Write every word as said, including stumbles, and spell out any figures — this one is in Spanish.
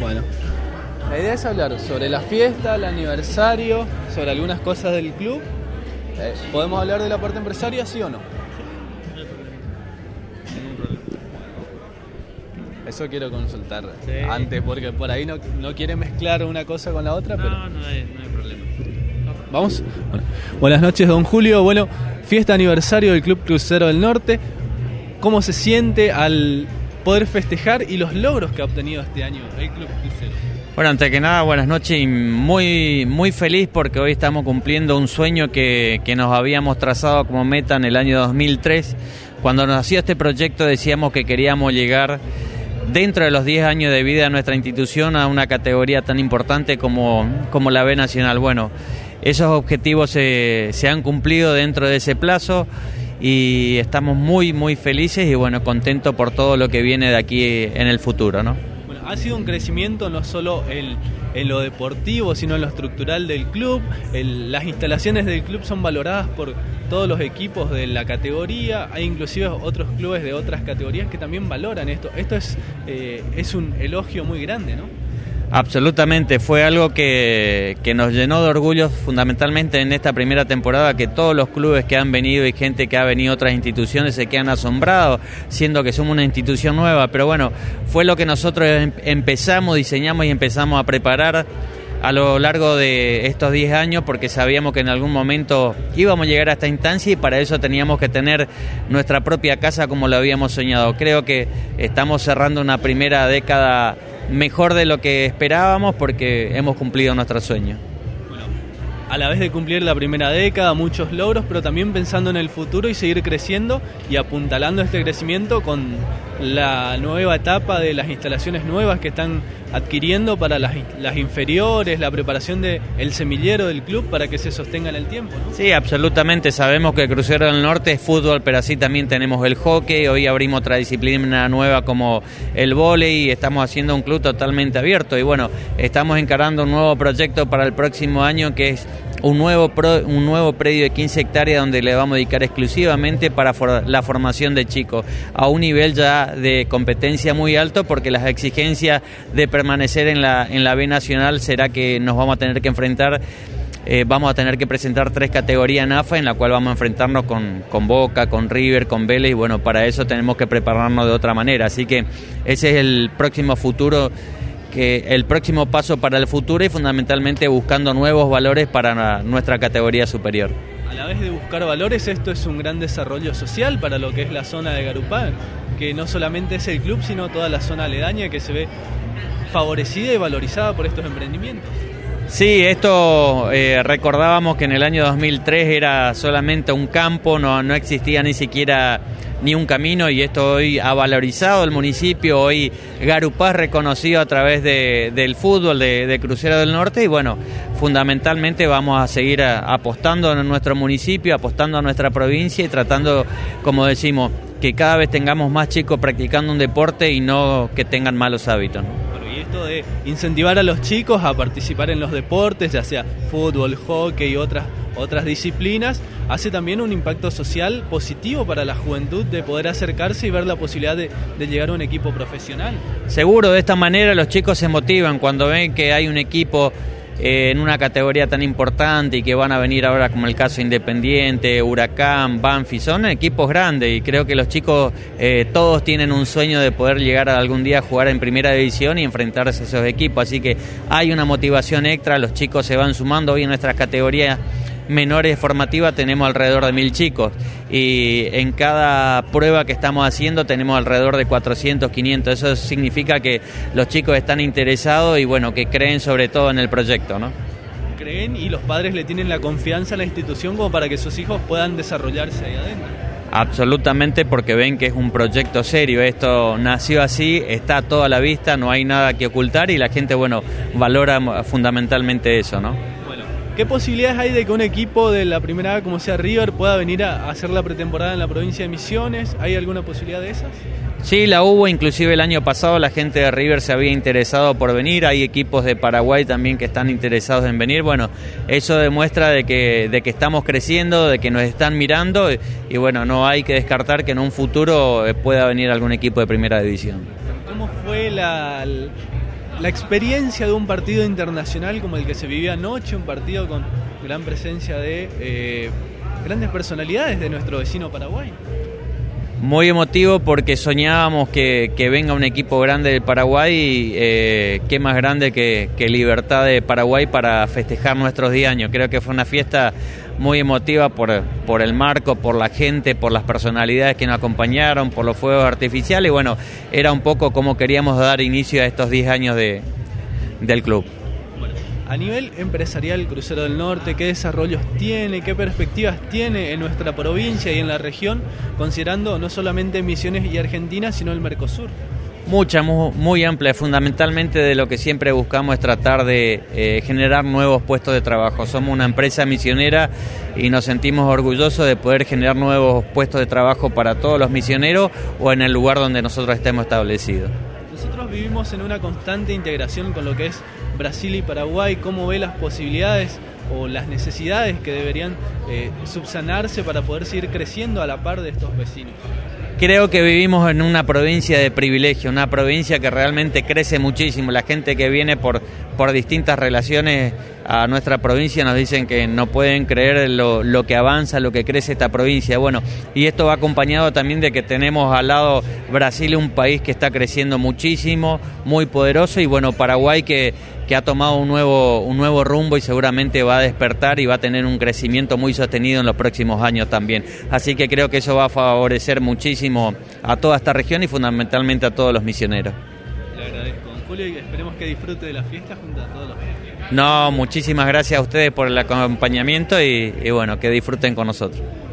Bueno, la idea es hablar sobre la fiesta, el aniversario, sobre algunas cosas del club. Eh, ¿Podemos hablar de la parte empresaria, sí o no? Eso quiero consultar sí. antes, porque por ahí no, no quiere mezclar una cosa con la otra. No, pero... no hay, no hay problema. ¿Vamos? Bueno. Buenas noches, don Julio. Bueno, fiesta aniversario del Club Crucero del Norte. ¿Cómo se siente al poder festejar y los logros que ha obtenido este año el Club Crucero? Bueno, antes que nada, buenas noches y muy, muy feliz porque hoy estamos cumpliendo un sueño que, que nos habíamos trazado como meta en el año dos mil tres. Cuando nació este proyecto decíamos que queríamos llegar dentro de los diez años de vida de nuestra institución a una categoría tan importante como, como la B Nacional. Bueno, esos objetivos se, se han cumplido dentro de ese plazo y estamos muy, muy felices y bueno, contentos por todo lo que viene de aquí en el futuro, ¿no? Bueno, ha sido un crecimiento no solo en, en lo deportivo, sino en lo estructural del club. El, las instalaciones del club son valoradas por todos los equipos de la categoría. Hay inclusive otros clubes de otras categorías que también valoran esto. Esto es, eh, es un elogio muy grande, ¿no? Absolutamente, fue algo que, que nos llenó de orgullo fundamentalmente en esta primera temporada, que todos los clubes que han venido y gente que ha venido de otras instituciones se quedan asombrados, siendo que somos una institución nueva, pero bueno, fue lo que nosotros empezamos, diseñamos y empezamos a preparar a lo largo de estos diez años, porque sabíamos que en algún momento íbamos a llegar a esta instancia y para eso teníamos que tener nuestra propia casa como lo habíamos soñado. Creo que estamos cerrando una primera década mejor de lo que esperábamos porque hemos cumplido nuestro sueño. Bueno, a la vez de cumplir la primera década, muchos logros, pero también pensando en el futuro y seguir creciendo y apuntalando este crecimiento con la nueva etapa de las instalaciones nuevas que están adquiriendo para las, las inferiores, la preparación del semillero del club para que se sostenga en el tiempo, ¿no? Sí, absolutamente. Sabemos que el Crucero del Norte es fútbol, pero así también tenemos el hockey. Hoy abrimos otra disciplina nueva como el vóley y estamos haciendo un club totalmente abierto. Y bueno, estamos encarando un nuevo proyecto para el próximo año que es un nuevo pro, un nuevo predio de quince hectáreas donde le vamos a dedicar exclusivamente para for, la formación de chicos a un nivel ya de competencia muy alto, porque las exigencias de permanecer en la en la B Nacional será que nos vamos a tener que enfrentar eh, vamos a tener que presentar tres categorías en A F A en la cual vamos a enfrentarnos con, con Boca, con River, con Vélez y bueno, para eso tenemos que prepararnos de otra manera, así que ese es el próximo futuro, que el próximo paso para el futuro y fundamentalmente buscando nuevos valores para nuestra categoría superior. A la vez de buscar valores, esto es un gran desarrollo social para lo que es la zona de Garupá, que no solamente es el club, sino toda la zona aledaña que se ve favorecida y valorizada por estos emprendimientos. Sí, esto eh, recordábamos que en el año dos mil tres era solamente un campo, no, no existía ni siquiera ni un camino y esto hoy ha valorizado el municipio. Hoy Garupá es reconocido a través de, del fútbol de, de Crucero del Norte y bueno, fundamentalmente vamos a seguir a, apostando en nuestro municipio, apostando a nuestra provincia y tratando, como decimos, que cada vez tengamos más chicos practicando un deporte y no que tengan malos hábitos, ¿no? Esto de incentivar a los chicos a participar en los deportes, ya sea fútbol, hockey y otras, otras disciplinas, hace también un impacto social positivo para la juventud de poder acercarse y ver la posibilidad de, de llegar a un equipo profesional. Seguro, de esta manera los chicos se motivan cuando ven que hay un equipo eh, en una categoría tan importante y que van a venir ahora, como el caso Independiente, Huracán, Banfield, son equipos grandes y creo que los chicos eh, todos tienen un sueño de poder llegar a algún día a jugar en primera división y enfrentarse a esos equipos, así que hay una motivación extra, los chicos se van sumando. Hoy en nuestras categorías menores formativas tenemos alrededor de mil chicos y en cada prueba que estamos haciendo tenemos alrededor de cuatrocientos, quinientos. Eso significa que los chicos están interesados y bueno, que creen sobre todo en el proyecto, ¿no? Creen y los padres le tienen la confianza a la institución como para que sus hijos puedan desarrollarse ahí adentro. Absolutamente, porque ven que es un proyecto serio, esto nació así, está a toda la vista, no hay nada que ocultar y la gente, bueno, valora fundamentalmente eso, ¿no? ¿Qué posibilidades hay de que un equipo de la primera A, como sea River, pueda venir a hacer la pretemporada en la provincia de Misiones? ¿Hay alguna posibilidad de esas? Sí, la hubo, inclusive el año pasado la gente de River se había interesado por venir, hay equipos de Paraguay también que están interesados en venir. Bueno, eso demuestra de que, de que estamos creciendo, de que nos están mirando y, y bueno, no hay que descartar que en un futuro pueda venir algún equipo de primera división. ¿Cómo fue la... la experiencia de un partido internacional como el que se vivía anoche, un partido con gran presencia de eh, grandes personalidades de nuestro vecino Paraguay. Muy emotivo porque soñábamos que, que venga un equipo grande del Paraguay y eh, qué más grande que, que Libertad de Paraguay para festejar nuestros diez años. Creo que fue una fiesta muy emotiva por, por el marco, por la gente, por las personalidades que nos acompañaron, por los fuegos artificiales y bueno, era un poco como queríamos dar inicio a estos diez años de, del club. A nivel empresarial, Crucero del Norte, ¿qué desarrollos tiene, qué perspectivas tiene en nuestra provincia y en la región, considerando no solamente Misiones y Argentina, sino el Mercosur? Mucha, muy, muy amplia, fundamentalmente de lo que siempre buscamos es tratar de eh, generar nuevos puestos de trabajo. Somos una empresa misionera y nos sentimos orgullosos de poder generar nuevos puestos de trabajo para todos los misioneros o en el lugar donde nosotros estemos establecidos. Nosotros vivimos en una constante integración con lo que es Brasil y Paraguay. ¿Cómo ve las posibilidades o las necesidades que deberían eh, subsanarse para poder seguir creciendo a la par de estos vecinos? Creo que vivimos en una provincia de privilegio, una provincia que realmente crece muchísimo. La gente que viene por, por distintas relaciones a nuestra provincia nos dicen que no pueden creer lo, lo que avanza, lo que crece esta provincia. Bueno, y esto va acompañado también de que tenemos al lado Brasil, un país que está creciendo muchísimo, muy poderoso, y bueno, Paraguay que, que ha tomado un nuevo, un nuevo rumbo y seguramente va a despertar y va a tener un crecimiento muy sostenido en los próximos años también. Así que creo que eso va a favorecer muchísimo a toda esta región y fundamentalmente a todos los misioneros. Le agradezco, don Julio, y esperemos que disfrute de la fiesta junto a todos los misioneros. No, muchísimas gracias a ustedes por el acompañamiento y, y bueno, que disfruten con nosotros.